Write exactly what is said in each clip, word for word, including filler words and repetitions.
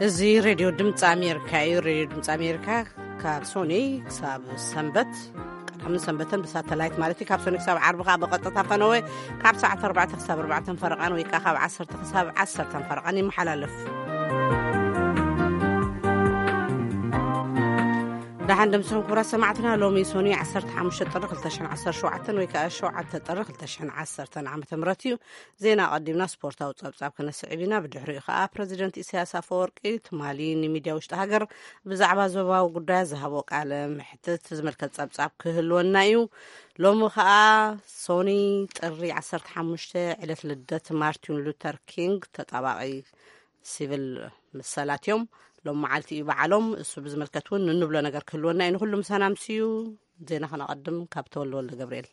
እዚ ሬድዮ ድምፂ ኣሜሪካ እዩ። ሬድዮ ድምፂ ኣሜሪካ ካብ ሶኒ ክሳብ ሰንበት ቀዳምን ሰንበትን ብሳተላይት ማለት እዩ። ካብ ሶኒ ክሳብ ዓርቢ ከዓ ብቐጥታ ፈነወ ካብ ሰዓት ኣርባዕተ ክሳብ ኣርባዕተ ፈረቓን ወይ ከዓ ካብ ዓሰርተ ክሳብ ዓሰርተ ፈረቓን ይመሓላለፍ። دحن دمسهم كورا سمعتنا لومي سوني عسرت حمشة طرق التشن عسر شوعتن ويكا شوعة طرق التشن عسرتن عم تمرتيو زينا قدمنا سبورتا وصابصاب كنا سعبينا بدحري خا بريزيدنت إسياس أفورقي تمالي ميديا وشتهاجر بزعبا زوبا وقدا زهبو قال محتت تزملكت صابصاب كهلونايو لوم خا سوني طري عسرت حمشة علت لدت مارتين لوثر كينغ تطابقي سيفل مسالاتيوم لو معلتي بعلم እሱ ብዝመልከቱን እንብሎ ነገር ክህልወና ይን ሁሉም ሰላም ሲዩ ዜና ከነቀድም ካብተወል ወልደ ገብርኤል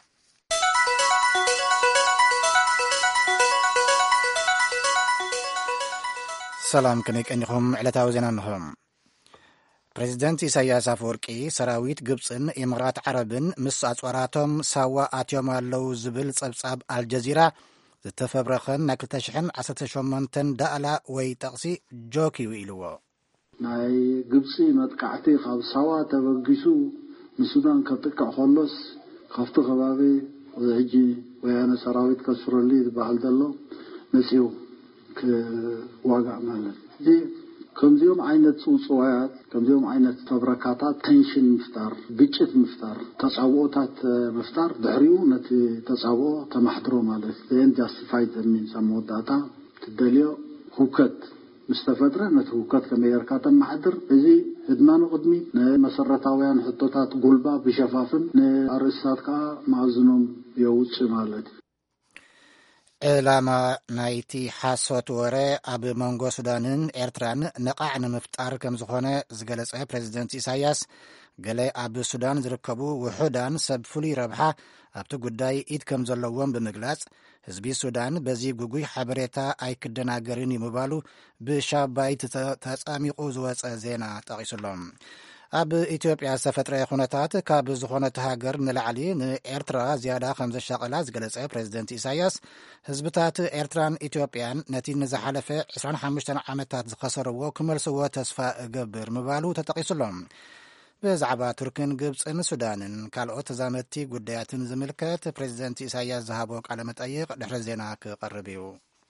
ሰላም ከነቀኝኹም ዕለታዊ ዜና ንኹም ፕሬዚደንት ኢሳያስ አፈወርቂ ሰራዊት ግብፅን ኢሚራት ዓረብን ምስ ኣጽዋራቶም ሳዋ ኣትዮም ኣለው ዝብል ጸብጻብ አልጀዚራ ዝተፈብረኸን ናይ ክልተ ሽሕን ዓሰርተ ሸሞንተ ዳእላ ወይ ጠቕሲ ጆክ እዩ ኢልዎ ናይ ግብፂ መጥቃዕቲ ካብ ሳዋ ተበጊሱ ንሱዳን ከጥቅዕ ከሎስ ካብቲ ከባቢ ሕጂ ወያነ ሰራዊት ከስረሉ ዝበሃል ዘሎ መጺኡ ክዋጋዕ ማለት እዚ ከምዚኦም ዓይነት ጽውጽዋያት ከምዚኦም ዓይነት ፈብረካታት ቴንሽን ምፍጣር ግጭት ምፍጣር ተጻውኦታት ምፍጣር ድሕሪኡ ነቲ ተጻውኦ ተማሕድሮ ማለት ዘን ጃስቲፋይድ ሚን ሰሞዳታ ትደልዮ ሁከት مستفدرة نتوكت كميركا تمحدر إذا هدمان قدمي نمسرتاويان حطوتات قلبا بشفافن نارساتكا معزنهم يوتش مالدي إعلاما نايتي حاسوت وري أب مونغو سودانين إرتران نقاعن مفتار كم زخونة زغلس بريزيدنت إساياس قلي أب سودان زركبو وحودان سب فولي ربحة أبتو قداي إيد كم زلوان بمقلاس ህዝቢ ሱዳን በዚ ጉጉይ ሓበሬታ ኣይክደናገርን ይምባሉ ብሻባይ ተጻሚቑ ዝወፀ ዜና ጠቒሱሎም ኣብ ኢትዮጵያ ዝተፈጥረ ኩነታት ካብ ዝኾነት ሃገር ንላዕሊ ንኤርትራ ዝያዳ ከም ዘሻቐላ ዝገለጸ ፕሬዚደንት ኢሳያስ ህዝብታት ኤርትራን ኢትዮጵያን ነቲ ንዝሓለፈ ዒስራን ሓሙሽተ ዓመታት ዝኸሰርዎ ክመልስዎ ተስፋ እገብር ምባሉ ተጠቒሱሎም ብዛዕባ ቱርክን ግብፅን ሱዳንን ካልኦት ተዛመድቲ ጉዳያትን ዝምልከት ፕሬዚደንት ኢሳያስ ዝሃቦ ቃለ መጠይቅ ድሕሪ ዜና ክቐርብ እዩ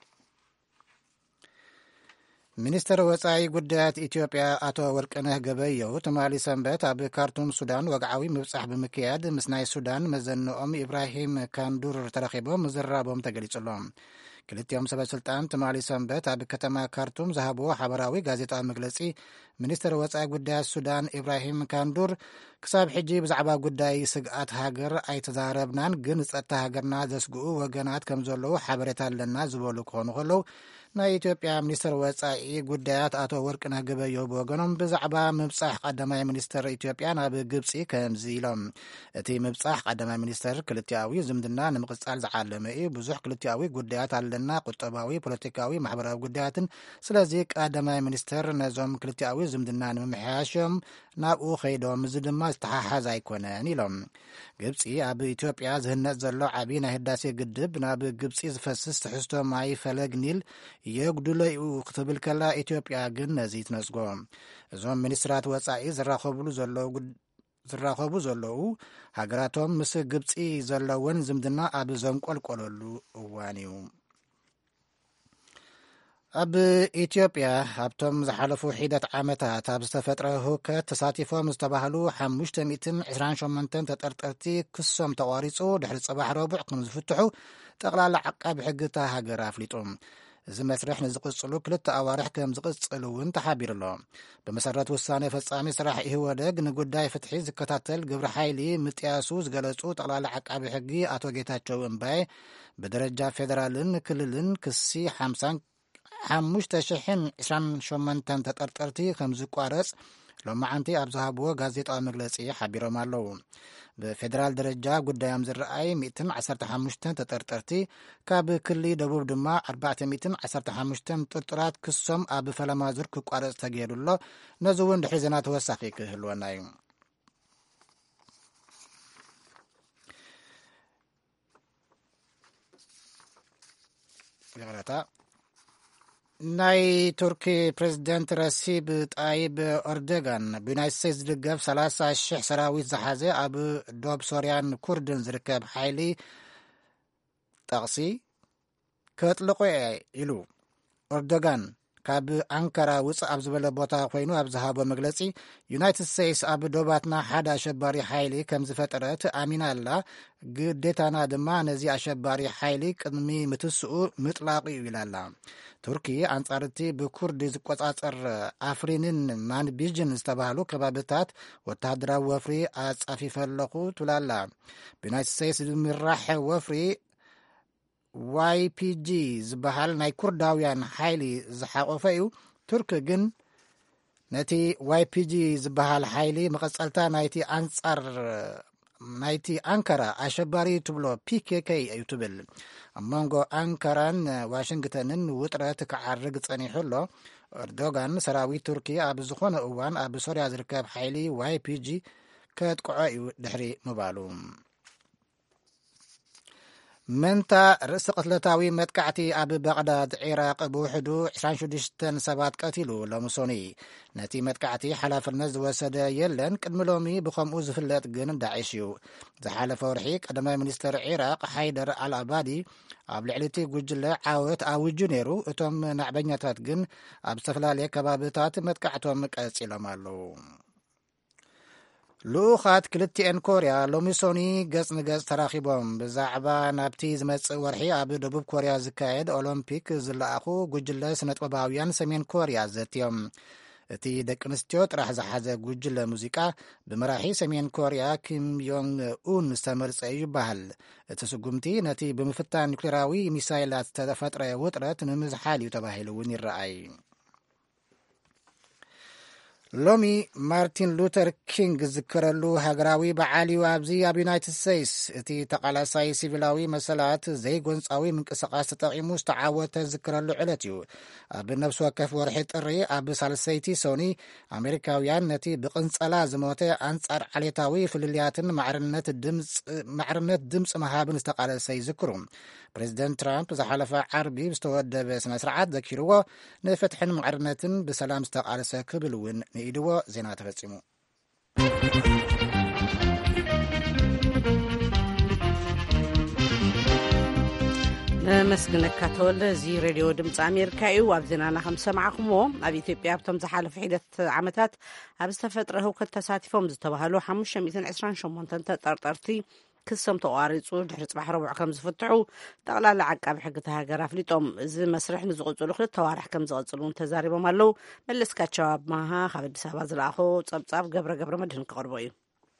ሚኒስትር ወጻኢ ጉዳያት ኢትዮጵያ አቶ ወርቅነህ ገበየሁ ትማሊ ሰንበት ኣብ ካርቱም ሱዳን ወግዓዊ ምብጻሕ ብምክያድ ምስ ናይ ሱዳን መዘንኦም ኢብራሂም ካንዱር ተረኺቦም ምዝራቦም ተገሊጹሎም ክልቲኦም ሰበስልጣን ትማሊ ሰንበት ኣብ ከተማ ካርቱም ዝሃብዎ ሓበራዊ ጋዜጣዊ መግለጺ ሚኒስትር ወጻኢ ጉዳያት ሱዳን ኢብራሂም ካንዱር ክሳብ ሕጂ ብዛዕባ ጉዳይ ስግኣት ሃገር ኣይተዛረብናን ግን ጸጥታ ሃገርና ዘስግኡ ወገናት ከም ዘለዉ ሓበሬታ ኣለና ዝበሉ ክኾኑ ከለዉ ናይ ኢትዮጵያ ሚኒስትር ወጻኢ ጉዳያት አቶ ወርቅነህ ገበየሁ ብወገኖም ብዛዕባ ምብጻሕ ቀዳማይ ሚኒስትር ኢትዮጵያ ናብ ግብፂ ከምዚ ኢሎም እቲ ምብጻሕ ቀዳማይ ሚኒስትር ክልቲኣዊ ዝምድና ንምቕጻል ዝዓለመ እዩ ብዙሕ ክልቲኣዊ ጉዳያት ኣለና ቁጠባዊ ፖለቲካዊ ማሕበራዊ ጉዳያትን ስለዚ ቀዳማይ ሚኒስትር ነዞም ክልቲኣዊ ዝምድና ንምምሕያሾም ናብኡ ኸይዶም እዚ ድማ ዝተሓሓዝ ኣይኮነን ኢሎም ግብፂ ኣብ ኢትዮጵያ ዝህነፅ ዘሎ ዓብዪ ናይ ህዳሴ ግድብ ናብ ግብፂ ዝፈስስ ትሕዝቶ ማይ ፈለግ ኒል የጉድሎ እዩ ክትብል ከላ ኢትዮጵያ ግን ነዚ ትነጽጎ እዞም ሚኒስትራት ወጻኢ ዝራኸብሉ ዘለዉ ዝራኸቡ ዘለዉ ሃገራቶም ምስ ግብፂ ዘለወን ዝምድና ኣብ ዘንቆልቆለሉ እዋን እዩ ኣብ ኢትዮጵያ ኣብቶም ዝሓለፉ ሒደት ዓመታት ኣብ ዝተፈጥረ ህውከት ተሳቲፎም ዝተባህሉ ሓሙሽተ ሚእትን ዒስራን ሸሞንተ ተጠርጠርቲ ክሶም ተቋሪጹ ድሕሪ ጽባሕ ረቡዕ ከም ዝፍትሑ ጠቕላላ ዓቃቢ ሕጊ እታ ሃገር ኣፍሊጡ እዚ መስርሕ ንዝቕጽሉ ክልተ ኣዋርሕ ከም ዝቕጽል እውን ተሓቢሩ ኣሎ ብመሰረት ውሳነ ፈጻሚ ስራሕ ኢህወደግ ንጉዳይ ፍትሒ ዝከታተል ግብሪ ሓይሊ ምጥያሱ ዝገለጹ ጠቕላላ ዓቃቢ ሕጊ ኣቶ ጌታቸው እምባይ ብደረጃ ፌደራልን ክልልን ክሲ ሓሙሽተ ሽሕን ዒስራን ሸሞንተ ተጠርጠርቲ ከም ዝቋረጽ ሎማዓንቲ ኣብ ዝሃብዎ ጋዜጣዊ መግለጺ ሓቢሮም ኣለዉ ብፌደራል ደረጃ ጉዳዮም ዝረአይ ሚእትን ዓሰርተ ሓሙሽተ ተጠርጠርቲ ካብ ክልሊ ደቡብ ድማ ኣርባዕተ ሚእትን ዓሰርተ ሓሙሽተ ጥርጥራት ክሶም ኣብ ፈለማ ዙር ክቋረጽ ተገይሩሎ ነዚ እውን ድሕሪ ዜና ተወሳኺ ክህልወና እዩ ናይ ቱርኪ ፕሬዚደንት ረሲብ ጣይብ ኤርዶጋን ብዩናይት ስቴትስ ዝድገፍ ሰላሳ ሽሕ ሰራዊት ዝሓዘ ኣብ ዶብ ሶርያን ኩርድን ዝርከብ ሓይሊ ጠቕሲ ከጥልቆ ኢሉ ኤርዶጋን ካብ አንካራ ውፅእ ኣብ ዝበለ ቦታ ኮይኑ ኣብ ዝሃቦ መግለፂ ዩናይትድ ስቴትስ ኣብ ዶባትና ሓደ ኣሸባሪ ሓይሊ ከም ዝፈጠረት ኣሚና ኣላ፣ ግዴታና ድማ ነዚ ኣሸባሪ ሓይሊ ቅድሚ ምትስኡ ምጥላቅ እዩ ኢላላ። ቱርኪ ኣንጻርቲ ብኩርዲ ዝቆጻጸር ኣፍሪንን ማንቢጅን ዝተባሃሉ ከባቢታት ወተሃደራዊ ወፍሪ ኣጻፊፈለኹ ትብላላ። ብዩናይትድ ስቴትስ ዝምራሕ ወፍሪ ዋይፒጂ ዝበሃል ናይ ኩርዳውያን ሓይሊ ዝሓቆፈ እዩ። ቱርኪ ግን ነቲ ዋይፒጂ ዝበሃል ሓይሊ መቐጸልታ ናይቲ ኣንጻር ናይቲ አንካራ ኣሸባሪ ትብሎ ፒኬኬ እዩ ትብል። ኣብ መንጎ አንካራን ዋሽንግተንን ውጥረት ክዓርግ ጸኒሑ ኣሎ። ኤርዶጋን ሰራዊት ቱርኪ ኣብ ዝኾነ እዋን ኣብ ሶርያ ዝርከብ ሓይሊ ዋይፒጂ ከጥቅዖ እዩ ድሕሪ ምባሉ። መንታ ርእሲ ቅትለታዊ መጥቃዕቲ ኣብ ባግዳድ ዒራቅ ብውሕዱ عشرين وستة ሰባት ቀቲሉ ሎምሶኒ። ነቲ መጥቃዕቲ ሓላፍነት ዝወሰደ የለን። ቅድሚ ሎሚ ብከምኡ ዝፍለጥ ግን ዳዒሽ እዩ። ዝሓለፈ ወርሒ ቀዳማይ ሚኒስትር ዒራቅ ሓይደር አልአባዲ ኣብ ልዕሊ እቲ ጉጅለ ዓወት ኣውጁ ነይሩ። እቶም ናዕበኛታት ግን ኣብ ዝተፈላለየ ከባቢታት መጥቃዕቶም ቀፂሎም ኣለዉ። ልኡኻት ክልቲአን ኮርያ ሎሚሶኒ ገጽ ንገጽ ተራኺቦም ብዛዕባ ናብቲ ዝመጽእ ወርሒ ኣብ ደቡብ ኮርያ ዝካየድ ኦሎምፒክ ዝለኣኹ ጉጅለ ስነ ጥበባውያን ሰሜን ኮርያ ዘትዮም። እቲ ደቂ ኣንስትዮ ጥራሕ ዝሓዘ ጉጅለ ሙዚቃ ብመራሒ ሰሜን ኮርያ ኪም ዮንግ ኡን ዝተመርጸ እዩ ይበሃል። እቲ ስጉምቲ ነቲ ብምፍታን ኒውክሌራዊ ሚሳይላት ዝተፈጥረ ውጥረት ንምዝሓል እዩ ተባሂሉ እውን ይረአይ። ሎሚ ማርቲን ሉተር ኪንግ ዝዝከረሉ ሃገራዊ በዓል እዩ ኣብዚ ኣብ ዩናይትድ ስቴትስ። እቲ ተቃላሳይ ሲቪላዊ መሰላት ዘይጎንፃዊ ምንቅስቃስ ተጠቂሙ ዝተዓወተ ዝዝከረሉ ዕለት እዩ። ኣብ ነፍሲ ወከፍ ወርሒ ጥሪ ኣብ ሳልሰይቲ ሶኒ ኣሜሪካውያን ነቲ ብቅንፀላ ዝሞተ ኣንጻር ዓሌታዊ ፍልልያትን ማዕርነት ድምፂ መሃብን ዝተቃለሰ ይዝክሩ። ፕሬዚደንት ትራምፕ ዝሓለፈ ዓርቢ ዝተወደበ ስነ ስርዓት ዘኪርዎ ንፍትሕን ማዕርነትን ብሰላም ዝተቃለሰ ክብል እውን ንኢድዎ። ዜና ተፈጺሙ። መስግነካ ተወልደ እዚ ሬድዮ ድምፂ ኣሜሪካ እዩ። ኣብ ዜናና ከም ሰማዕኹምዎ ኣብ ኢትዮጵያ ኣብቶም ዝሓለፈ ሒደት ዓመታት ኣብ ዝተፈጥረ ህውከት ተሳቲፎም ዝተባሃሉ ሓሙሽተ ሚእትን ዒስራን ሸሞንተ ተጠርጠርቲ ክሶም ተቋሪፁ ድሕሪ ጽባሕ ረቡዕ ከም ዝፍትሑ ጠቕላላ ዓቃቢ ሕጊ ሃገር ኣፍሊጦም። እዚ መስርሕ ንዝቕጽሉ ክልተ ዋርሕ ከም ዝቐጽሉ እውን ተዛሪቦም ኣለው። መለስካቸው ኣማሃ ካብ ኣዲስ ኣበባ ዝለኣኾ ጸብጻብ ገብረ ገብረ መድህን ክቐርቦ እዩ።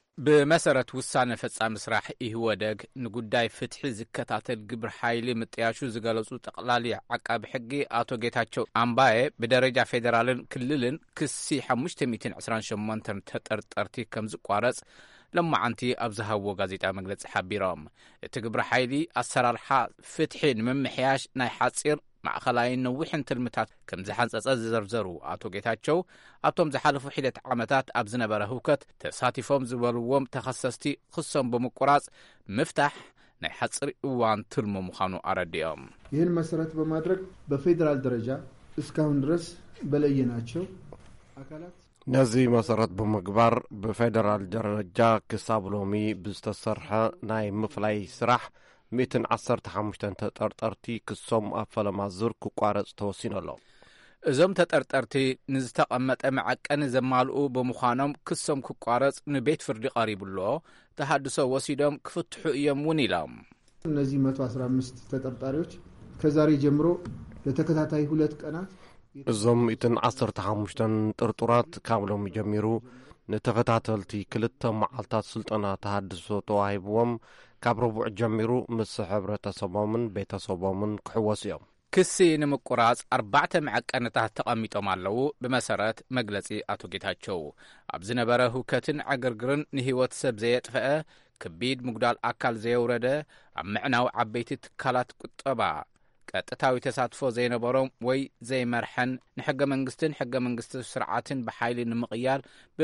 ብመሰረት ውሳነ ፈጻሚ ስራሕ ይህወደግ ንጉዳይ ፍትሒ ዝከታተል ግብረ ሓይሊ ምጥያሹ ዝገለጹ ጠቕላሊ ዓቃቢ ሕጊ ኣቶ ጌታቸው ኣምባዬ ብደረጃ ፌደራልን ክልልን ክሲ ሓሙሽተ ሚእትን ዒስራን ሸሞንተ ተጠርጠርቲ ከም ዝቋረጽ ለማዓንቲ ኣብ ዝሃብዎ ጋዜጣ መግለጺ ሓቢሮም። እቲ ግብረ ሓይሊ ኣሰራርሓ ፍትሒ ንምምሕያሽ ናይ ሓጺር ማእኸላይን ነዊሕን ትልምታት ከም ዝሓንጸጸ ዝዘርዘሩ ኣቶ ጌታቸው ኣብቶም ዝሓለፉ ሒደት ዓመታት ኣብ ዝነበረ ህውከት ተሳቲፎም ዝበልዎም ተኸሰስቲ ክሶም ብምቁራጽ ምፍታሕ ናይ ሓጽር እዋን ትልሞ ምዃኑ አረዲኦም። ይህን መሰረት በማድረግ በፌዴራል ደረጃ እስካሁን ድረስ በለየናቸው አካላት ነዚ መሰረት ብምግባር ብፌደራል ደረጃ ክሳብ ሎሚ ብዝተሰርሐ ናይ ምፍላይ ስራሕ ሚእትን ዓሰርተ ሓሙሽተ ተጠርጠርቲ ክሶም ኣብ ፈለማ ዙር ክቋረጽ ተወሲኑ ኣሎ። እዞም ተጠርጠርቲ ንዝተቐመጠ መዐቀኒ ዘማልኡ ብምዃኖም ክሶም ክቋረጽ ንቤት ፍርዲ ቀሪቡሎ ተሃድሶ ወሲዶም ክፍትሑ እዮም እውን ኢሎም። እነዚህ መቶ አስራ አምስት ተጠርጣሪዎች ከዛሬ ጀምሮ ለተከታታይ ሁለት ቀናት እዞም ሚእትን ዓሰርተ ሓሙሽተ ጥርጡራት ካብ ሎሚ ጀሚሩ ንተኸታተልቲ ክልተ መዓልታት ስልጠና ተሃድሶ ተዋሂብዎም ካብ ረቡዕ ጀሚሩ ምስ ሕብረተሰቦምን ቤተሰቦምን ክሕወሱ እዮም። ክሲ ንምቁራጽ ኣርባዕተ መዐቀንታት ተቐሚጦም ኣለዉ። ብመሰረት መግለጺ ኣቶ ጌታቸው ኣብ ዝነበረ ህውከትን ዕግርግርን ንህይወት ሰብ ዘየጥፍአ ከቢድ ምጉዳል ኣካል ዘየውረደ ኣብ ምዕናዊ ዓበይቲ ትካላት ቁጠባ ቀጥታዊ ተሳትፎ ዘይነበሮም ወይ ዘይመርሐን ንሕገ መንግስትን ሕገ መንግስቲ ስርዓትን ብሓይሊ ንምቕያር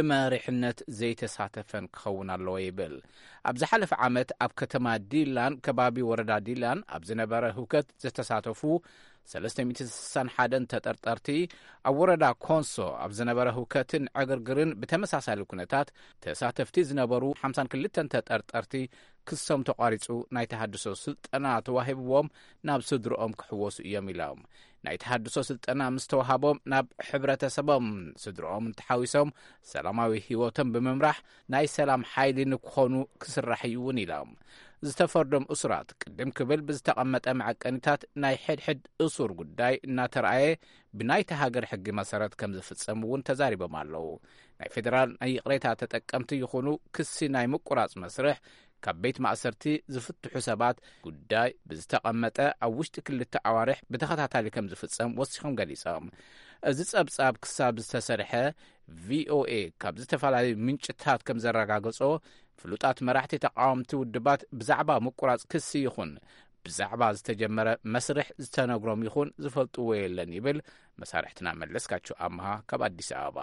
ብመሪሕነት ዘይተሳተፈን ክኸውን ኣለዎ ይብል። ኣብ ዝሓለፈ ዓመት ኣብ ከተማ ዲላን ከባቢ ወረዳ ዲላን ኣብ ዝነበረ ህውከት ዝተሳተፉ ሰለስተ ሚእቲ ስሳን ሓደን ተጠርጠርቲ ኣብ ወረዳ ኮንሶ ኣብ ዝነበረ ህውከትን ዕግርግርን ብተመሳሳሊ ኩነታት ተሳተፍቲ ዝነበሩ ሓምሳ ወክልተ ተጠርጠርቲ ክሶም ተቋሪጹ ናይ ተሃድሶ ስልጠና ተዋሂብዎም ናብ ስድሮኦም ክሕወሱ እዮም ኢሎም ናይ ተሃድሶ ስልጠና ምስ ተዋሃቦም ናብ ሕብረተሰቦም ስድሮኦም ተሓዊሶም ሰላማዊ ህይወቶም ብምምራሕ ናይ ሰላም ሓይሊ ንክኾኑ ክስራሕ ይውን ኢሎም ዝተፈርዶም እሱራት ቅድም ክብል ብዝተቐመጠ መዐቀኒታት ናይ ሕድሕድ እሱር ጉዳይ እናተረኣየ ብናይቲ ሃገር ሕጊ መሰረት ከም ዝፍጸም እውን ተዛሪቦም ኣለዉ ናይ ፌደራል ናይ ቅሬታ ተጠቀምቲ ይኹኑ ክሲ ናይ ምቁራጽ መስርሕ ካብ ቤት ማእሰርቲ ዝፍትሑ ሰባት ጉዳይ ብዝተቐመጠ ኣብ ውሽጢ ክልተ ኣዋርሕ ብተኸታታሊ ከም ዝፍጸም ወሲኾም ገሊጾም እዚ ጸብጻብ ክሳብ ዝተሰርሐ ቪኦኤ ካብ ዝተፈላለዩ ምንጭታት ከም ዘረጋገጾ ፍሉጣት መራሕቲ ተቃወምቲ ውድባት ብዛዕባ ምቁራጽ ክሲ ይኹን ብዛዕባ ዝተጀመረ መስርሕ ዝተነግሮም ይኹን ዝፈልጥዎ የለን ይብል መሳርሕትና መለስካቸው ኣምሃ ካብ ኣዲስ አበባ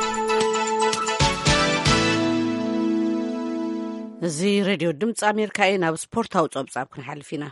እዚ ሬድዮ ድምፂ ኣሜሪካ እዩ ናብ ስፖርታዊ ጸብጻብ ክንሓልፍ ኢና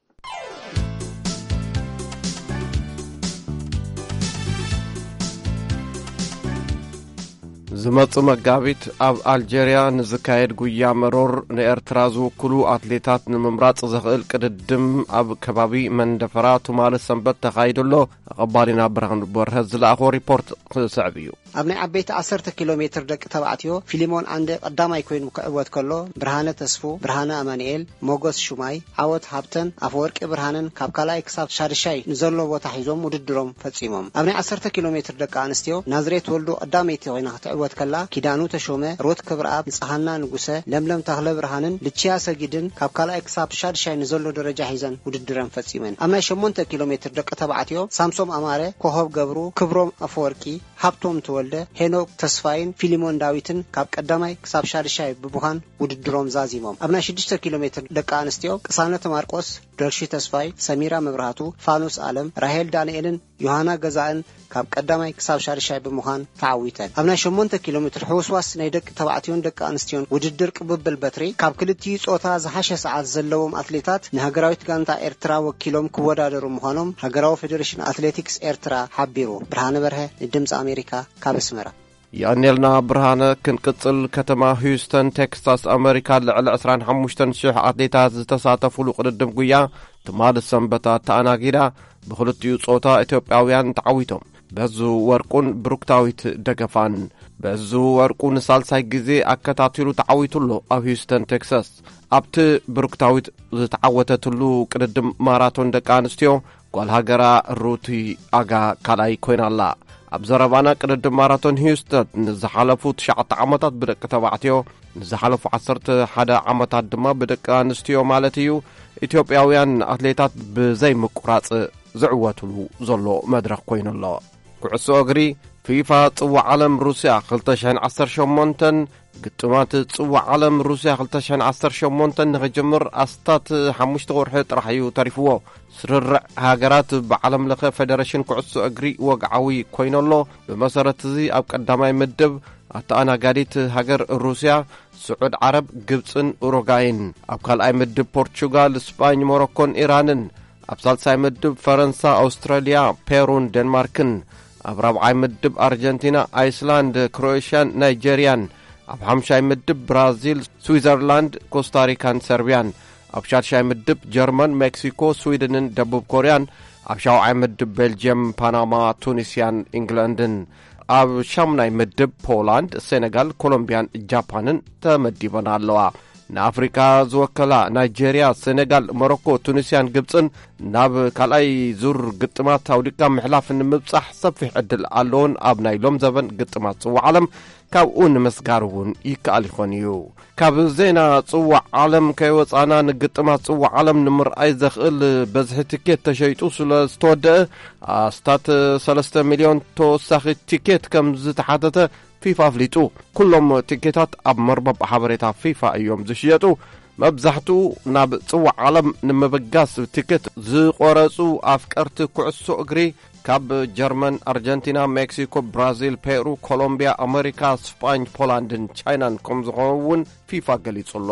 ዝመጽእ መጋቢት ኣብ ኣልጀርያ ንዝካየድ ጉያ መሮር ንኤርትራ ዝውክሉ ኣትሌታት ንምምራጽ ዝኽእል ቅድድም ኣብ ከባቢ መንደፈራ ቱማለ ሰንበት ተኻይድሎ ኣቐባሊና ብርሃን በርሀ ዝለኣኾ ሪፖርት ክስዕብ እዩ ኣብ ናይ ዓበይቲ ዓሰርተ ኪሎ ሜትር ደቂ ተባዕትዮ ፊሊሞን አንደ ቀዳማይ ኮይኑ ክዕወት ከሎ ብርሃነ ተስፉ ብርሃነ ኣማኑኤል ሞጎስ ሹማይ ዓወት ሃብተን ኣፈወርቂ ብርሃነን ካብ ካልኣይ ክሳብ ሻድሻይ ንዘሎ ቦታ ሒዞም ውድድሮም ፈጺሞም ኣብ ናይ ዓሰርተ ኪሎ ሜትር ደቂ ኣንስትዮ ናዝሬት ወልዶ ቀዳመይቲ ኮይና ክትዕወት ከላ ኪዳኑ ተሾመ ሮት ክብርኣብ ንጽሃና ንጉሰ ለምለም ተኽለ ብርሃነን ልችያ ሰጊድን ካብ ካልኣይ ክሳብ ሻድሻይ ንዘሎ ደረጃ ሒዘን ውድድረን ፈጺመን ኣብ ናይ ሸሞንተ ኪሎ ሜትር ደቂ ተባዕትዮ ሳምሶም ኣማረ ኮሆብ ገብሩ ክብሮም ኣፈወርቂ ሃብቶም ተወልደ ሄኖክ ተስፋይን ፊሊሞን ዳዊትን ካብ ቀዳማይ ክሳብ ሻድሻይ ብቡኻን ውድድሮም ዛዚሞም ኣብ ናይ ሽዱሽተ ኪሎ ሜትር ደቂ ኣንስትዮ ቅሳነት ማርቆስ ደርሺ ተስፋይ ሰሚራ መብራህቱ ፋኑስ ዓለም ራሄል ዳንኤልን ዮሃና ገዛእን ካብ ቀዳማይ ክሳብ ሻድሻይ ብምዃን ተዓዊተን ኣብ ናይ ሸሞንተ ኪሎ ሜትር ሕውስዋስ ናይ ደቂ ተባዕትዮን ደቂ ኣንስትዮን ውድድር ቅብብል በትሪ ካብ ክልቲኡ ጾታ ዝሓሸ ሰዓት ዘለዎም ኣትሌታት ንሃገራዊት ጋንታ ኤርትራ ወኪሎም ክወዳደሩ ምዃኖም ሃገራዊ ፌደሬሽን ኣትሌቲክስ ኤርትራ ሓቢሩ ብርሃነ በርሀ ንድምፂ ኣሜሪካ ካብ ኣስመራ ያኔልና ብርሃነ ክንቅጽል ከተማ ሂውስተን ቴክሳስ ኣሜሪካ ልዕሊ عشرة وخمسة آلاف ኣትሌታት ዝተሳተፉሉ ቅድድም ጉያ ትማል ሰንበታት ተኣናጊዳ ብኽልቲኡ ጾታ ኢትዮጵያውያን ተዓዊቶም በዙ ወርቁን ብሩክታዊት ደገፋን በዙ ወርቁን ሳልሳይ ጊዜ ኣከታቲሉ ተዓዊቱሎ ኣብ ሂውስተን ቴክሳስ ኣብቲ ብሩክታዊት ዝተዓወተትሉ ቅድድም ማራቶን ደቂ ኣንስትዮ ጓል ሃገራ ሩቲ ኣጋ ካልኣይ ኮይናላ ኣብ ዘረባና ቅድድም ማራቶን ሂውስተን ንዝሓለፉ ትሽዓተ ዓመታት ብደቂ ተባዕትዮ ንዝሓለፉ ዓሰርተ ሓደ ዓመታት ድማ ብደቂ ኣንስትዮ ማለት እዩ ኢትዮጵያውያን ኣትሌታት ብዘይ ምቁራጽ ዝዕወትሉ ዘሎ መድረኽ ኮይኑሎ ኩዕሶ እግሪ ፊፋ ጽዋዕ ዓለም ሩስያ ክልተ ሸሕን ዓሰርተ ሸሞንተ ግጥማት ጽዋዕ ዓለም ሩስያ ክልተ ሸሕን ዓሰርተ ሸሞንተ ንኽጅምር ኣስታት ሓሙሽተ ወርሒ ጥራሕ እዩ ተሪፍዎ ስርርዕ ሃገራት ብዓለም ለኸ ፌደሬሽን ኩዕሶ እግሪ ወግዓዊ ኮይኑሎ ብመሰረት እዚ ኣብ ቀዳማይ ምድብ ኣተኣናጋዲት ሃገር ሩስያ ስዑድ ዓረብ ግብፅን ኡሩጓይን ኣብ ካልኣይ ምድብ ፖርቹጋል ስፓኝ ሞሮኮን ኢራንን ኣብ ሳልሳይ ምድብ ፈረንሳ ኣውስትራልያ ፔሩን ዴንማርክን ኣብ ራብዓይ ምድብ ኣርጀንቲና ኣይስላንድ ክሮኤሽያን ናይጄሪያን ኣብ ሓምሻይ ምድብ ብራዚል ስዊዘርላንድ ኮስታሪካን ሰርቢያን ኣብ ሻድሻይ ምድብ ጀርመን ሜክሲኮ ስዊድንን ደቡብ ኮርያን ኣብ ሻውዓይ ምድብ ቤልጅየም ፓናማ ቱኒስያን ኢንግላንድን ኣብ ሻምናይ ምድብ ፖላንድ ሴኔጋል ኮሎምቢያን ጃፓንን ተመዲበን ኣለዋ ንኣፍሪካ ዝወከላ ናይጄሪያ ሴኔጋል ሞሮኮ ቱኒስያን ግብፅን ናብ ካልኣይ ዙር ግጥማት ኣውዲቃ ምሕላፍ ንምብጻሕ ሰፊሕ ዕድል ኣለዎን ኣብ ናይ ሎም ዘበን ግጥማት ጽዋዕ ዓለም ካብኡ ንምስጋር እውን ይከኣል ይኾን እዩ ካብ ዜና ጽዋዕ ዓለም ከይወፃና ንግጥማት ጽዋዕ ዓለም ንምርኣይ ዘኽእል በዝሒ ቲኬት ተሸይጡ ስለ ዝተወድአ ኣስታት ሰለስተ ሚልዮን ተወሳኺ ቲኬት ከም ዝተሓተተ ፊፋ ኣፍሊጡ ኩሎም ቲኬታት ኣብ መርበብ ሓበሬታ ፊፋ እዮም ዝሽየጡ መብዛሕትኡ ናብ ጽዋዕ ዓለም ንምብጋስ ቲኬት ዝቆረጹ ኣፍቀርቲ ኩዕሶ እግሪ ካብ ጀርመን ኣርጀንቲና ሜክሲኮ ብራዚል ፔሩ ኮሎምቢያ ኣሜሪካ ስፓኝ ፖላንድን ቻይናን ከም ዝኾኑውን ፊፋ ገሊጹሎ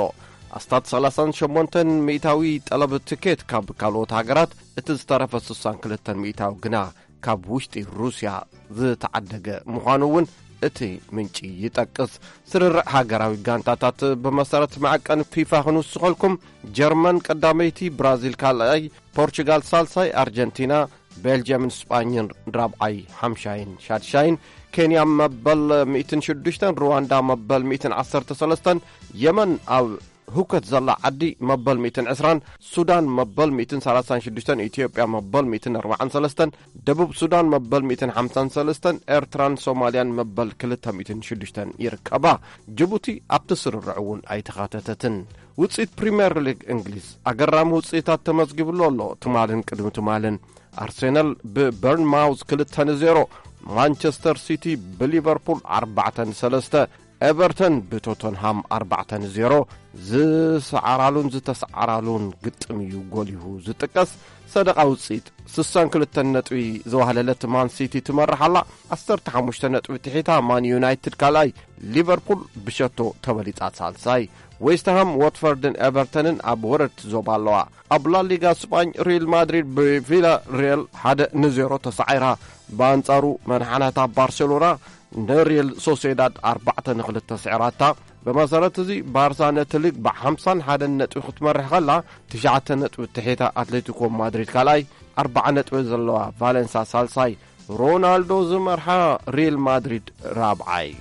ኣስታት ሰላሳን ሸሞንተን ሚእታዊ ጠለብ ትኬት ካብ ካልኦት ሃገራት እቲ ዝተረፈ ስሳን ክልተን ሚእታዊ ግና ካብ ውሽጢ ሩስያ ዝተዓደገ ምዃኑ እውን እቲ ምንጪ ይጠቅስ። ስርርዕ ሃገራዊ ጋንታታት ብመሰረት ማዕቀን ፊፋ ክንውስኸልኩም ጀርመን ቀዳመይቲ፣ ብራዚል ካልኣይ፣ ፖርቹጋል ሳልሳይ፣ ኣርጀንቲና ቤልጅየምን ስጳኝን ራብዓይ ሓምሻይን ሻድሻይን፣ ኬንያ መበል مئة وستة ሩዋንዳ መበል مئة وعشرة وثلاثين የመን ኣብ ሁከት ዘላ ዓዲ መበል مئة وعشرين ሱዳን መበል مئة وثلاثين وستة ኢትዮጵያ መበል مئة وأربعين وثلاثة ደቡብ ሱዳን መበል مئة وخمسين وثلاثة ኤርትራን ሶማልያን መበል مئة وستة ይርከባ። ጅቡቲ ኣብቲ ስርርዕ እውን ኣይተኻተተትን። ውጽኢት ፕሪምየር ሊግ እንግሊዝ ኣገራሚ ውጽኢታት ተመዝጊብሉ ኣሎ። ትማልን ቅድሚ ትማልን ኣርሴናል ብበርንማውዝ ሁለት ለዜሮ፣ ማንቸስተር ሲቲ በሊቨርፑል أربعة ثلاثة፣ ኤቨርተን በቶተንሃም أربعة لዜሮ ዝሰዓራሉን ዝተሰዓራሉን ግጥም እዩ ጎሊሁ ዝጥቀስ። ሰደቃ ውጽኢት ስድሳ ወክልተ ነጥቢ ዘዋህለለት ማን ሲቲ ትመርሓላ ዓሰርተ ሓሙሽተ ነጥቢ ትሒታ። ማን ዩናይትድ ካልኣይ፣ ሊቨርፑል ብሸቶ ተበሊጻ ሳልሳይ። ዌስትሃም ዋትፎርድን ኤቨርተንን ኣብ ወረድ ዞባ ኣለዋ። ኣብ ላሊጋ ስጳኝ ሪል ማድሪድ ብቪላ ሪል ሓደ ለዜሮ ተሰዓይራ። በአንጻሩ መንሓናታ ባርሴሎና ንሪል ሶሴዳድ أربعة لكل ተሰዓራታ። በመሰረት እዚ ባርሳ ነቲ ሊግ ب51 ነጥቢ ክትመርሕ ከላ تسعة ነጥቢ ትሒታ ኣትሌቲኮ ማድሪድ ካልኣይ፣ أربعة ነጥቢ ዘለዋ ቫሌንሳ ሳልሳይ፣ ሮናልዶ ዝመርሓ ሪል ማድሪድ ራብዓይ።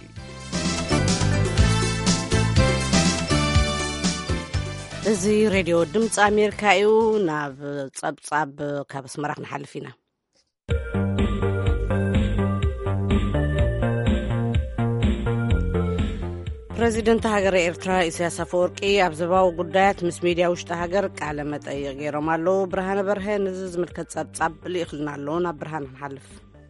እዚ ሬድዮ ድምፂ ኣሜሪካ እዩ። ናብ ጸብጻብ ካብ ኣስመራ ክንሓልፍ ኢና። ፕሬዚደንት ሃገር ኤርትራ ኢሳያስ አፈወርቂ ኣብ ዘባው ጉዳያት ምስ ሚድያ ውሽጢ ሃገር ቃለ መጠይቅ ገይሮም ኣለዉ። ብርሃነ በርሀ ነዚ ዝምልከት ጸብጻብ ልኢኽልና ኣለዎ። ናብ ብርሃነ ክንሓልፍ።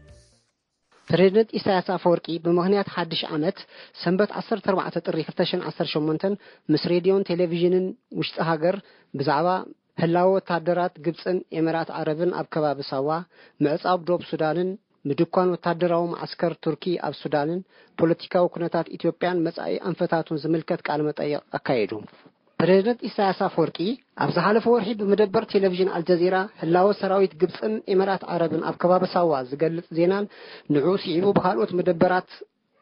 ፕሬዝደንት ኢሳያስ አፈወርቂ ብምክንያት ሓድሽ ዓመት ሰንበት ዓሰርተ ኣርባዕተ ጥሪ ሁለት ሺህ ዓሰርተ ሸሞንተ ምስ ሬድዮን ቴሌቪዥንን ውሽጢ ሃገር ብዛዕባ ህላወ ወታደራት ግብፅን ኤሚራት ዓረብን ኣብ ከባቢ ሳዋ ምዕጻብ ዶብ ሱዳንን ምድኳን ወታደራዊ ማዕስከር ቱርኪ ኣብ ሱዳንን ፖለቲካዊ ኩነታት ኢትዮጵያን መጻኢ አንፈታቱን ዝምልከት ቃለ መጠይቅ አካሄዱ። ፕሬዝደንት ኢሳያስ አፈወርቂ ኣብ ዝሓለፈ ወርሒ በመደበር ቴሌቪዥን አልጀዚራ ህላወ ሰራዊት ግብፅን ኤሚራት ዓረብን ኣብ ከባቢ ሳዋ ዝገልጽ ዜናን ንዑ ሲዒቡ በካልኦት መደበራት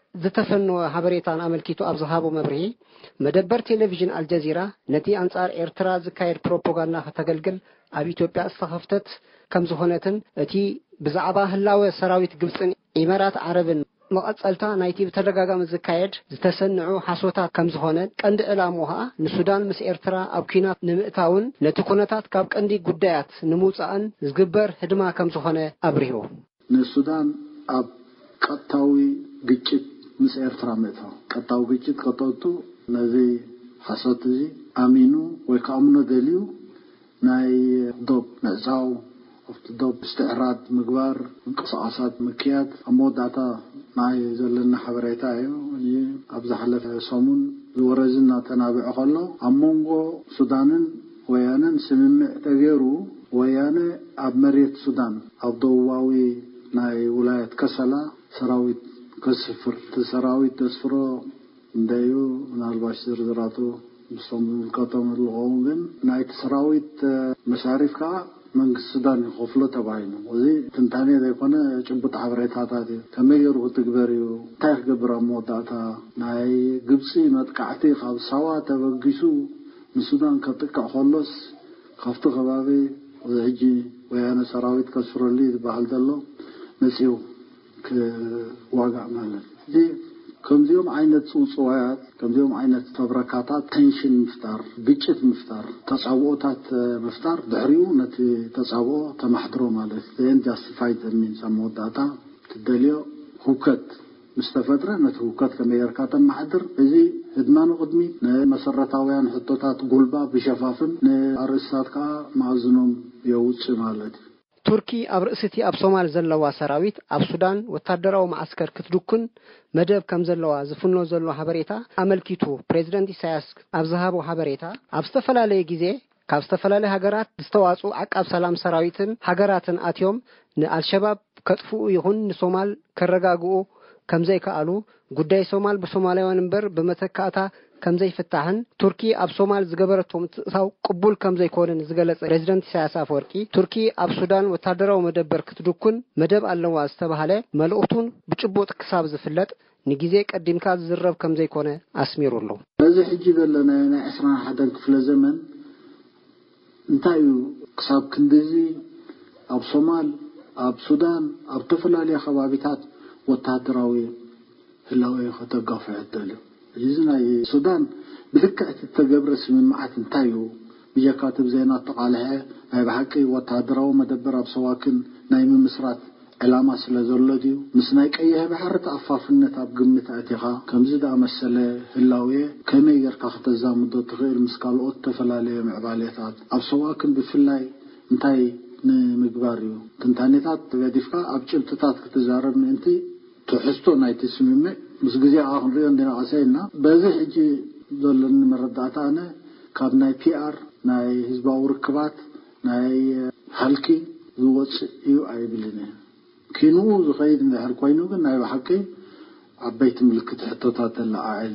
ዝተፈነወ ሓበሬታን አመልኪቱ ኣብ ዝሃቦ መብርሂ መደበር ቴሌቪዥን አልጀዚራ ነቲ አንጻር ኤርትራ ዝካየድ ፕሮፓጋንዳ ከተገልግል ኣብ ኢትዮጵያ ዝተኸፍተት ከም ዝኾነትን እቲ ብዛዕባ ህላወ ሰራዊት ግብፅን ኤሚራት ዓረብን መቀጸልታ ናይቲ ተደጋጋሚ ዝካየድ ዝተሰንዑ ሓሶታት ከም ዝኾነ ቀንዲ ዕላምኡ ንሱዳን ምስ ኤርትራ ኣብ ኩናት ንምእታውን ነቲ ኩነታት ካብ ቀንዲ ጉዳያት ንምውፃእን ዝግበር ህድማ ከም ዝኾነ አብሪሁ። ንሱዳን ኣብ ቀጥታዊ ግጭት ምስ ኤርትራ ምእታው ቀጥታዊ ግጭት ከጠጡ ነዚ ሓሶት እዚ ኣሚኑ ወይ ከኣምኖ ደልዩ ናይ ዶብ ምዕፃው ኣብቲ ዶብ استعراض ምግባር እንቅስቃሳት ምክያድ ኣመወዳእታ ናይ ዘለና ሓበሬታ እዩ። ኣብ ዝሓለፈ ሰሙን ዝወረዝና ተናብዑ ከሎ ኣብ መንጎ ሱዳንን ወያነን ስምምዕ ተገይሩ ወያነ ኣብ መሬት ሱዳን ኣብ ደቡባዊ ናይ ውላየት ከሰላ ሰራዊት ከስፍር ሰራዊት ተስፍሮ እንደዩ ምናልባሽ ዝርዝራቱ ምስቶም ዝምልከቶም ኣለዎም ግን ናይቲ ሰራዊት መሳሪፍ ከዓ መንግስት ሱዳን ይኸፍሎ ተባሂሉ እዚ ትንታኔ ዘይኮነ ጭቡጥ ሓበሬታታት እዩ። ከመይ ገይሩ ክትግበር እዩ እንታይ ክገብር ኣመወዳእታ ናይ ግብፂ መጥቃዕቲ ካብ ሳዋ ተበጊሱ ንሱዳን ከጥቅዕ ከሎስ ካብቲ ከባቢ ሕጂ ወያነ ሰራዊት ከስፍረሉ ዝበሃል ዘሎ መፂኡ ክዋጋእ ማለት እዚ ከምዚኦም ዓይነት ጽውጽዋያት ከምዚኦም ዓይነት ፈብረካታት ቴንሽን ምፍጣር ግጭት ምፍጣር ተጻውኦታት ምፍጣር ድሕሪኡ ነቲ ተጻውኦ ተማሕድሮ ማለት ዘን ጃስቲፋይድ ሚን ሰሞዳታ ትደልዮ ሁከት مستفدره نتوكت كما يركات محدر ازي ادمان قدمي نمسرتاويان حطوتات قلبا بشفافن نارسات كا معزنهم يوص مالد تركي اب رئيستي اب صومال زلوا سراويت اب سودان وتادراو معسكر كتدكن مدب كم زلوا زفنو زلوا حبريتا املكيتو بريزيدنت ኢሳያስ اب زهابو حبريتا اب استفلاله غيزه ካብ ዝተፈላለዩ ሃገራት ዝተዋጹ አቃብ ሰላም ሰራዊትን ሃገራትን አትዮም ንአልሸባብ ከጥፉ ይሁን ንሶማል ከረጋግኡ ከምዘይ ካሉ ጉዳይ ሶማል በሶማሊያውን እንበር በመተካታ ከም ዘይፍታሕን ቱርኪ ኣብ ሶማል ዝገበረቶም ትእዛው ቅቡል ከም ዘይኮነን ዝገለጸ ፕሬዝደንት ኢሳያስ አፈወርቂ ቱርኪ ኣብ ሱዳን ወታደራዊ መደበር ክትድኩን መደብ ኣለዋ ዝተባሃለ መልእኽቱን ብጭቡጥ ክሳብ ዝፍለጥ ንጊዜ ቀዲምካ ዝዝረብ ከም ዘይኮነ ኣስሚሩሉ እዚ ሕጂ ዘለና ናይ عشرين واحد ክፍለ ዘመን እንታይ ክሳብ ክንድዚ ኣብ ሶማል ኣብ ሱዳን ኣብ ተፈላለየ ከባቢታት ወታደራዊ ህላዊ ከተጋፍዕ ተለ እዚ ናይ ሱዳን ብልክዕት ተገብረ ስምምዓት እንታይ ብየካትብ ዜና ተቃልሐ ናይ ባሕቂ ወታደራዊ መደበር ኣብ ሰዋክን ናይ ምምስራት ዕላማ ስለ ዘለዲዩ ምስ ናይ ቀይሕ ባሕሪ ተኣፋፍነት ኣብ ግምት ኣቲኻ ከምዚ ዳ መሰለ ህላዊ ከመይ ጌርካ ክትዛምዶ ትኽእል ምስ ካልኦት ተፈላለየ ምዕባለታት ኣብ ሰዋክን ብፍላይ እንታይ ንምግባር እዩ ትንታኔታት ተገዲፍካ ኣብ ጭብጥታት ክትዛረብ ምእንቲ ትሕዝቶ ናይ ትስምምዕ ምስ ግዜ ኣኽንሪኦ እንደናቀሰይና በዚ ሕጂ ዘለኒ መረዳእታ ኣነ ካብ ናይ ፒአር ናይ ህዝባዊ ርክባት ናይ ሃልኪ ዝወፅእ እዩ ኣይብልን كينو زخيد نهر كوينو كن نايب حقي عبيت ملك تحطوطات اللعائل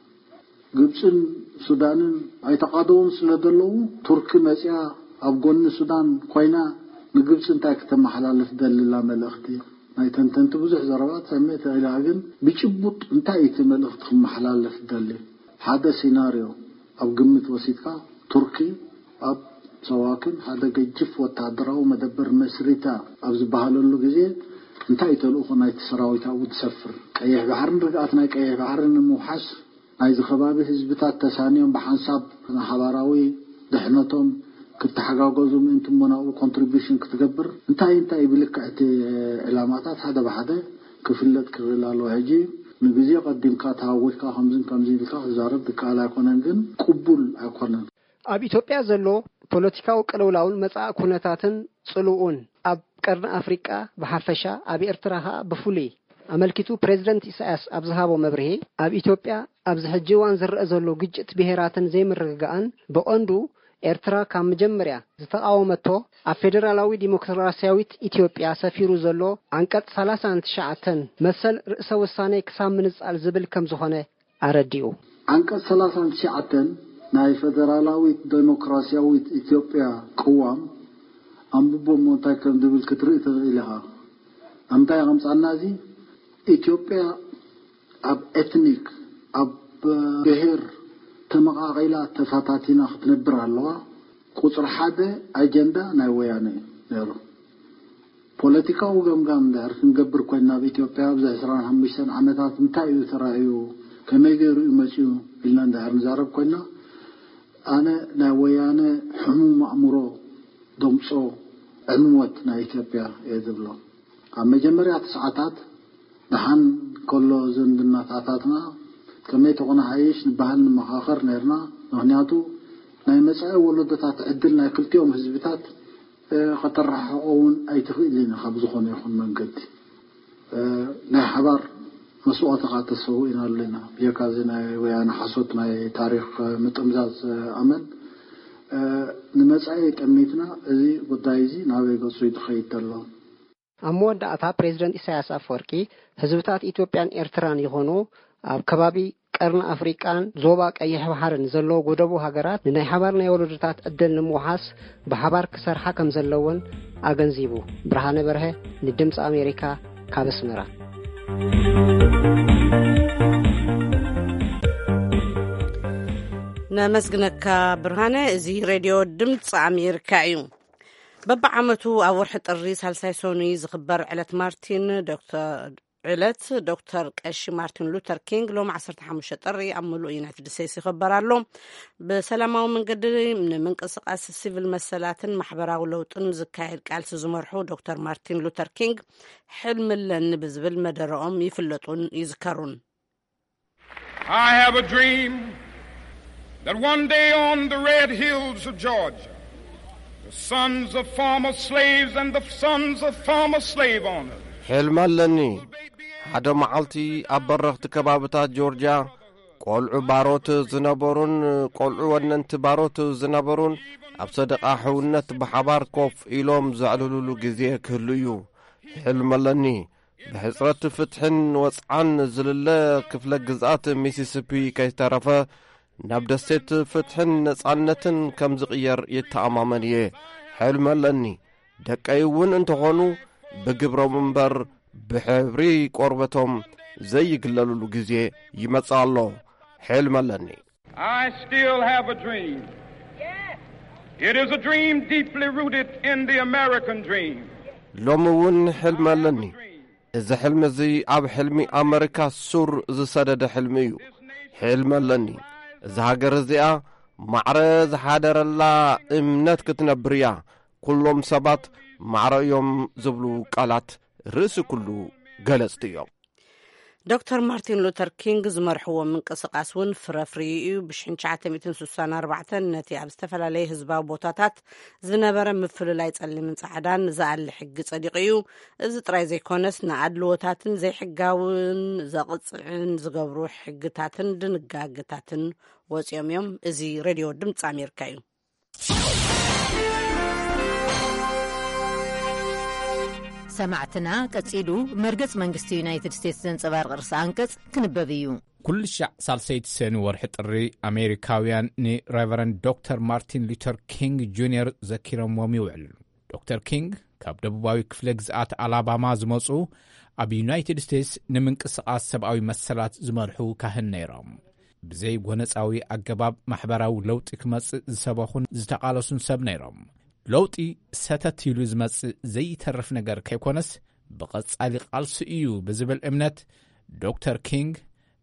قبسن سودان اي تقادون سلدلو ترك مسيا افغون سودان كوينا نقبسن تاكتم حلالف دللا ملختي اي تنتنت بزح زربات سميت الهاجن بيشبط انتاي تملخت محلالف دلي هذا سيناريو او قمت وسيطة تركي اب سواكن هذا جف وتعدروا مدبر مسريتا أبز بحالو جزء انتهي تلوخو نايت سراويتا وتسفر كأيه بحرن رجعت ناي كأيه بحرن موحش نايز خبابه حزبتات تسانيهم بحنصاب حباراوي دحنتهم كنت حقاقوزهم انتم مناو contribution كتقبر انتهي انتهي بلكعت علاماتات هذا بحدا كفلت كغلالو هجي نجزي قدم كاتها ويكا خمزين كمزين لكا زارب دكالا يكونن جن قبول يكونن ኣብ ኢትዮጵያ ዘሎ ፖለቲካዊ ቀለውላውን መጻእ ኩነታትን ጽሉኡን ኣብ ቀርኒ ኣፍሪቃ በሓፈሻ ኣብ ኤርትራ ብፍሉይ ኣመልኪቱ ፕሬዝደንት ኢሳያስ ኣብ ዝሃቦ መብርሂ ኣብ ኢትዮጵያ ኣብ ዝሕጅዋን ዝረአ ዘሎ ግጭት ብሄራትን ዘይምርግጋእን ብቐንዱ ኤርትራ ካብ መጀመርያ ዝተቃወመቶ ኣብ ፌደራላዊ ዲሞክራሲያዊት ኢትዮጵያ ሰፊሩ ዘሎ አንቀጽ ሰላሳ ትሽዓተ መሰል ርእሰ ውሳኔ ክሳብ ምንጻል ዝብል ከም ዝኾነ ኣረዲኡ አንቀጽ ሰላሳ ትሽዓተ ናይ ፌደራላዊት ዲሞክራሲያዊት ኢትዮጵያ ቅዋም ኣንብቦ ሞንታይ ከም ድብል ክትርኢ ትኽእልኻ ኣንታይ ከምፃናዚ ኢትዮጵያ ኣብ ኤትኒክ ኣብ ብሄር ተመቃቂላ ተፋታቲና ክትነብር ኣለዋ ቁፅሪ ሓደ ኣጀንዳ ናይ ወያነ ነይሩ ፖለቲካዊ ገምጋም ዳር ክንገብር ኮይና በኢትዮጵያ ኣብ عشرين وخمسة ዓመታት እንታይ እዩ ተራእዩ ከመይ ገይሩ መጪኡ ኢልና ዳር ንዛረብ ኮይና أنا ناويانا حموم أمره دمصو عنوت نا إثيوبيا يذبلو أما جمريات ساعات دهان كله زندنا تعاتنا كم يتقنا عايش نبهن مخاخر نيرنا نهنياتو ناي مسألة ولدت تعدلنا كل يوم حزبتات خطر حقون أي تخيلين خبزخون يخون من قد ناي حبار مسؤولة قاعدة تسوينا لنا بيكازنا ويانا حصوتنا تاريخ متمزاز أمل نمسعي كميتنا زي قدايزي ناوي قصوي تخيط الله أمود دعتا بريزيدنت إساياس أفوركي حزبتات إثيوبيان إرتران يخونو أب كبابي قرن أفريقان زوباك أي حبارن زلو قدبو هاقرات نناي حبارنا يولدتات أدل نموحاس بحبار كسر حكم زلوون أغنزيبو برهان برهي ندمس أمريكا كابسمرا نمسجنك برهانة زي راديو دمت أمريكا يوم ببعمتو أول حتى الرئيس هالسايسوني زخبر علة مارتين دكتور علت دكتور قشي مارتين لوثر كينغ لهم عصرت حمشة طري عملوا يونايتد ستيتس خبر لهم بسلامة ومن قدر من منقصقاس السيفل مسلاتن محبرا ولوطن زكاير قال سزمرحو دكتور مارتين لوثر كينغ حلم النبز بالمدرهم يفلطون يذكرون I have a dream that one day on the red hills of Georgia the sons of former slaves and the sons of former slave owners حلم لني هذا معلتي أبرخت كبابتات جورجيا قلعو باروت زنبرون قلعو وننت باروت زنبرون أبصدق أحونت بحبار كوف إلوم زعلولو جزيه كليو حلم لني بحسرة فتحن وصعن زللا كفلك جزات ميسيسيبي كي تعرفه ናብ ደሴት ፍትሕን ነጻነትን ከም ዝቕየር ይተኣማመን እየ። ሕልሚ ኣለኒ ደቀይ እውን እንተኾኑ ብግብሮም እምበር ብሕብሪ ቆርበቶም ዘይግለሉሉ ጊዜ ይመጽእ ኣሎ። ሕልሚ ኣለኒ። I still have a dream. It is a dream deeply rooted in the American dream. ሎሚ እውን ሕልሚ ኣለኒ። እዚ ሕልሚ እዚ ኣብ ሕልሚ ኣሜሪካ ሱር ዝሰደደ ሕልሚ እዩ። ሕልሚ ኣለኒ እዚ ሃገር እዚኣ ማዕረ ዝሓደረላ እምነት ክትነብር እያ። ኩሎም ሰባት ማዕረ እዮም ዝብሉ ቃላት ርእሲ ኩሉ ገለጽቲ እዮም። ዶክተር ማርቲን ሉተር ኪንግ ዝመርሕዎ ምንቅስቃስ እውን ፍረፍሪ እዩ። ብ ሽዱሽተ ኣርባዕተ ነቲ ኣብ ዝተፈላለየ ህዝባዊ ቦታታት ዝነበረ ምፍልላይ ጸሊምን ጻዕዳን ዝኣሊ ሕጊ ጸዲቕ እዩ። እዚ ጥራይ ዘይኮነስ ንኣድልዎታትን ዘይሕጋውን ዘቕጽዕን ዝገብሩ ሕግታትን ድንጋግታትን ወፂኦም እዮም። እዚ ሬድዮ ድምፂ ኣሜሪካ እዩ። ሰማዕትና ቀጺሉ መርገጽ መንግስቲ ዩናይትድ ስቴትስ ዘንጸባርቕ ርእሲ አንቀጽ ክንበብ እዩ። ኩሉ ሻዕ ሳልሰይቲ ሰኒ ወርሒ ጥሪ ኣሜሪካውያን ንሬቨረንድ ዶክተር ማርቲን ሉተር ኪንግ ጁኒየር ዘኪሮምዎም ይውዕል። ዶክተር ኪንግ ካብ ደቡባዊ ክፍለ ግዝኣት ኣላባማ ዝመጹ ኣብ ዩናይትድ ስቴትስ ንምንቅስቓስ ሰብኣዊ መሰላት ዝመርሑ ካህን ነይሮም። ብዘይ ጐነፃዊ ኣገባብ ማሕበራዊ ለውጢ ክመጽእ ዝሰበኹን ዝተቓለሱን ሰብ ነይሮም። ለውጢ ሰተት ኢሉ ዝመጽእ ዘይተርፍ ነገር ከይኮነስ ብቐጻሊ ቃልሲ እዩ ብዝብል እምነት ዶክተር ኪንግ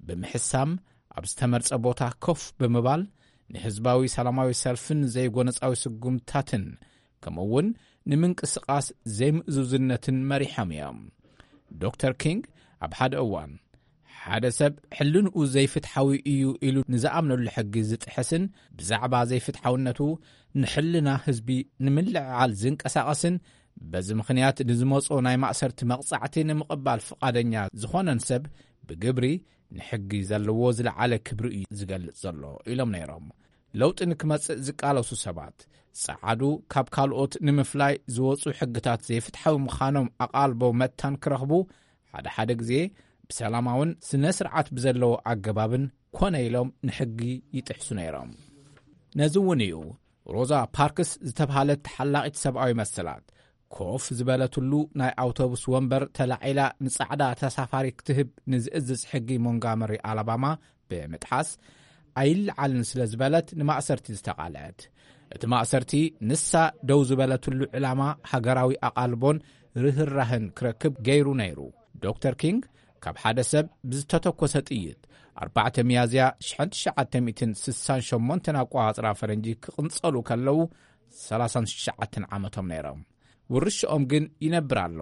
ብምሕሳም ኣብ ዝተመርጸ ቦታ ኮፍ ብምባል ንህዝባዊ ሰላማዊ ሰልፍን ዘይጐነፃዊ ስጉምታትን ከምኡውን ንምንቅስቓስ ዘይምእዙዝነትን መሪሖም እዮም። ዶክተር ኪንግ ኣብ ሓደ እዋን ሓደ ሰብ ሕልንኡ ዘይፍትሓዊ እዩ ኢሉ ንዝኣምነሉ ሕጊ ዝጥሕስን ብዛዕባ ዘይፍትሓውነቱ ንሕልና ህዝቢ ንምልዕዓል ዝንቀሳቐስን በዚ ምኽንያት ንዝመጾ ናይ ማእሰርቲ መቕጻዕቲ ንምቕባል ፍቓደኛ ዝኾነን ሰብ ብግብሪ ንሕጊ ዘለዎ ዝለዓለ ክብሪ እዩ ዝገልጽ ዘሎ ኢሎም ነይሮም። ለውጢ ንክመጽእ ዝቃለሱ ሰባት ጸዓዱ ካብ ካልኦት ንምፍላይ ዝወፁ ሕግታት ዘይፍትሓዊ ምዃኖም ኣቓልቦ መታን ክረኽቡ ሓደ ሓደ ግዜ ብሰላማውን ስነ ስርዓት ብዘለዎ ኣገባብን ኮነ ኢሎም ንሕጊ ይጥሕሱ ነይሮም። ነዚ እውን እዩ ሮዛ ፓርክስ ዝተብሃለት ተሓላቒት ሰብኣዊ መሰላት ኮፍ ዝበለትሉ ናይ ኣውቶቡስ ወንበር ተላዒላ ንጻዕዳ ተሳፋሪ ክትህብ ንዝእዝዝ ሕጊ ሞንጋመሪ ኣላባማ ብምጥሓስ ኣይልዓልን ስለ ዝበለት ንማእሰርቲ ዝተቓልዐት። እቲ ማእሰርቲ ንሳ ደው ዝበለትሉ ዕላማ ሃገራዊ ኣቓልቦን ርህራህን ክረክብ ገይሩ ነይሩ። ዶክተር ኪንግ ካብ ሓደ ሰብ ብዝተተኰሰ ጥይት ኣርባዕተ ሚያዝያ ሽሕን ትሽዓተ ሚእትን ስሳን ሸሞንተን ኣቋጽራ ፈረንጂ ክቕንጸሉ ከለዉ ሰላሳን ትሽዓተን ዓመቶም ነይሮም። ውርሽኦም ግን ይነብር ኣሎ።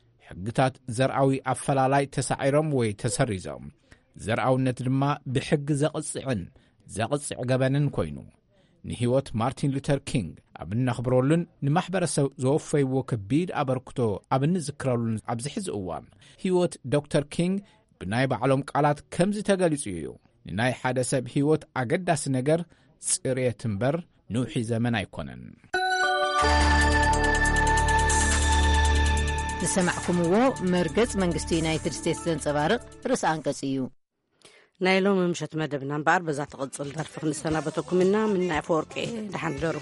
ሕግታት ዘርኣዊ ኣፈላላይ ተሳዒሮም ወይ ተሰሪዞም፣ ዘርኣውነት ድማ ብሕጊ ዘቕጽዕን ዘቕጽዕ ገበንን ኮይኑ ንህይወት ማርቲን ሉተር ኪንግ ኣብ እነኽብረሉን ንማሕበረሰብ ዘወፈይዎ ከቢድ ኣበርክቶ ኣብ እንዝክረሉን ኣብዚ ሕዚ እዋን ህይወት ዶክተር ኪንግ ብናይ ባዕሎም ቃላት ከምዚ ተገሊጹ እዩ። ንናይ ሓደ ሰብ ህይወት ኣገዳሲ ነገር ጽሬት እምበር ንውሒ ዘመን ኣይኮነን። ዝሰማዕኩምዎ መርገጽ መንግስቲ ዩናይትድ ስቴትስ ዘንጸባርቕ ርእሲ አንቀጽ እዩ። ናይ ሎሚ ምሸት መደብና እምበኣር በዛ ተቕጽል ደርፊ ክንሰናበተኩም ኢና። ምናይ ኣፈወርቂ ድሓን ደሩ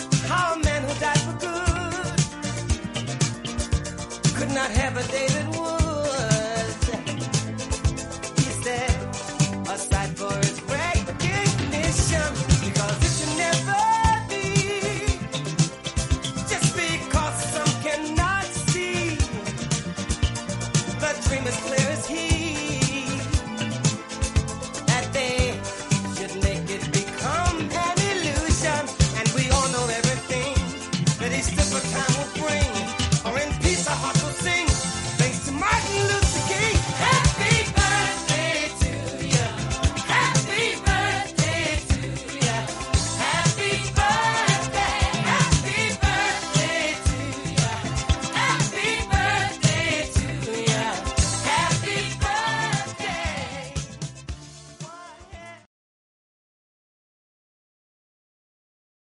Have a David Wood.